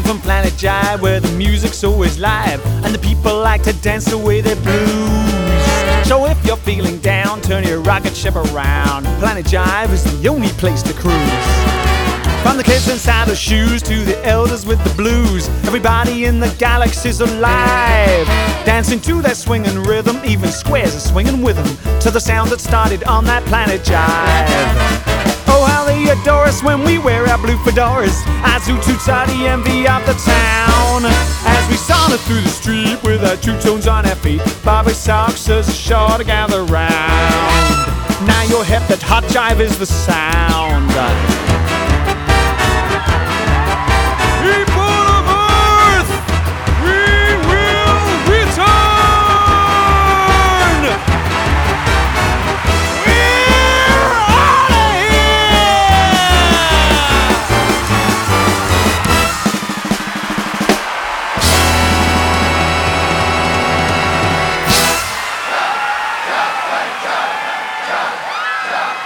from Planet Jive, where the music's always live and the people like to dance away their blues. So if you're feeling down, turn your rocket ship around. Planet Jive is the only place to cruise. From the kids inside the shoes to the elders with the blues, everybody in the galaxy's alive, dancing to that swinging rhythm. Even squares are swinging with them to the sound that started on that Planet Jive. Oh, how they adore us when we wear our blue fedoras. Azu toots are the envy of the town, as we saunter through the street with our two-tones on our feet. Bobby Sox is sure to gather round. Now you're hip that hot jive is the sound. People of Earth, we will return! We're out of here!